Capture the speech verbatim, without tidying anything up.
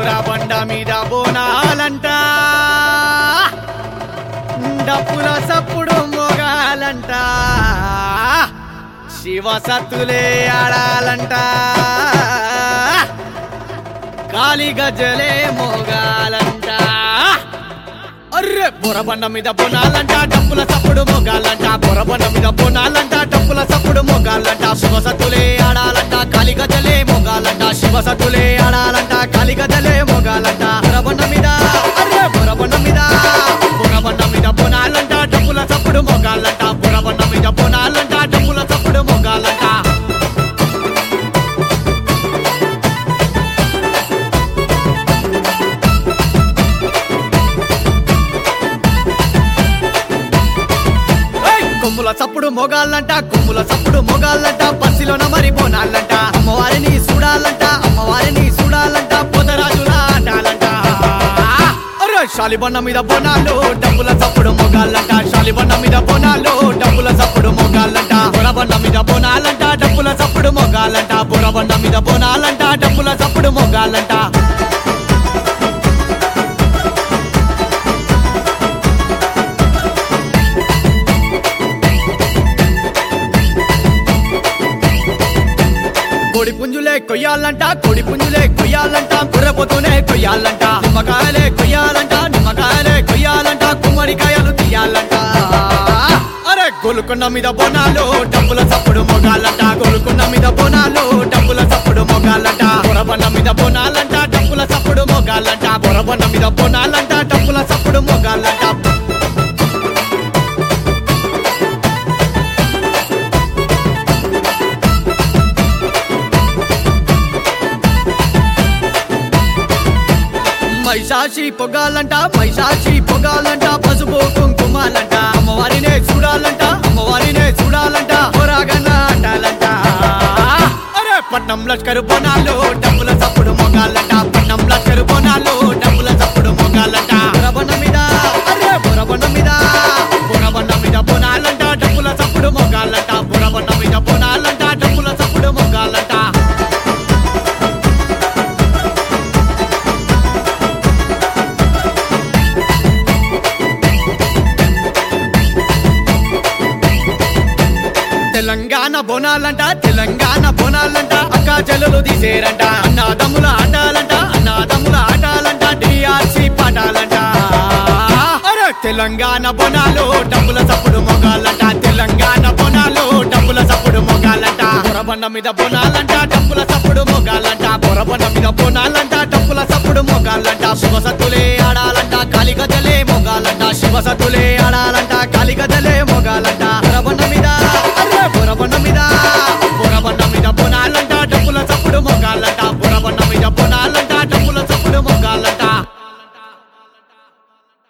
బొరబండ మీద బోనాలంట డప్పుల సప్పుడు మోగాలంట శివ సత్తులే ఆడాలంట కాలి గజ్జలే మోగాలంట అర్రె బొరబండ మీద బోనాలంట డప్పుల సప్పుడు మోగాలంట బొరబండ మీద బోనాలంట డప్పుల సప్పుడు మోగాలంట శివ సత్తులే ఆడాలంట కాలి గజ్జలే మోగాలంట శివ సత్తులే ఆడాలంట కాలి గజ్జలే మోగాలంట బొరబండ మీద అర్రె బొరబండ మీద బొరబండ మీద బోనాలంట డప్పుల సప్పుడు మోగాలంట బొరబండ మీద బోనాలంట డప్పుల సప్పుడు మోగాలంట కొమ్ముల చప్పుడు మొగాలంట కొమ్ముల చప్పుడు మొగాలంట బస్సులోన మరి బోనాలంట అమ్మవారిని చూడాలంట అమ్మవారిని చూడాలంట పొదరాజుల ఆటాలంట అరే శాలిబండ మీద బోనాలు డబ్బుల చప్పుడు మొగాలంట శాలిబండ మీద బోనాలు డబ్బుల చప్పుడు మొగాలంట బొరబండ మీద బోనాలంట డబ్బుల చప్పుడు మొగాలంట బొరబండ మీద బోనాలంట డబ్బుల చప్పుడు మొగాలంట కోడి పుంజులే కొయ్యాలంట కోడి పుంజులే కొయ్యాలంట బుర్రపోతూనే కొయ్యాలంట నిమ్మకాయలే కొయ్యాలంట నిమ్మకాయలే కొయ్యాలంట కుమ్మడికాయలు తీయాలంట అరే గోలుకొండ మీద బోనాలు డబ్బుల చప్పుడు మొగాలంట గోలుకొండ మీద బోనాలు డబ్బుల చప్పుడు మొగాలంట బొరబండ మీద బోనాలంట డబ్బుల చప్పుడు మొగాలంట బొరబండ మీద బోనాలంట డబ్బుల చప్పుడు మొగాలంట మైసాచి పొగాలంట మైసాచి పొగాలంట పసుపు కుంకుమాలంట అమ్మవారినే చూడాలంట అమ్మవారినే చూడాలంట పొరాగన్న అంటాలంట అరే పట్నం లష్కరు బోనాలు డబ్బుల చప్పుడు మొగాలంట పట్నం లష్కరు బోనాలు డబ్బుల చప్పుడు మొగాలంట బొరబండ మీద అరే బొరబండ మీద బొరబండ మీద బోనాలంట డబ్బుల చప్పుడు మొగాలంట బొరబండ మీద బోనాలంట డబ్బుల చప్పుడు మొగాలంట తెలంగాణ బోనాలంట తెలంగాణ బోనాలంట అక్క చెల్లెలు తీసేరంట అన్నాదమ్ముల ఆటాలంట అన్నాదమ్ముల ఆటాలంట డిఆర్సి పాటాలంట అరే తెలంగాణ బోనాలు డబ్బుల చప్పుడు మొగాలంట తెలంగాణ బోనాలు డబ్బుల చప్పుడు మొగాలంట బొరబండ మీద బోనాలంట డబ్బుల చప్పుడు మొగాలంట బొరబండ మీద బోనాలంట డబ్బుల చప్పుడు మొగాలంట శివ సత్తులే ఆడాలంట కాలి గజ్జలే మొగాలంట శివ సత్తులే ఆడాలంట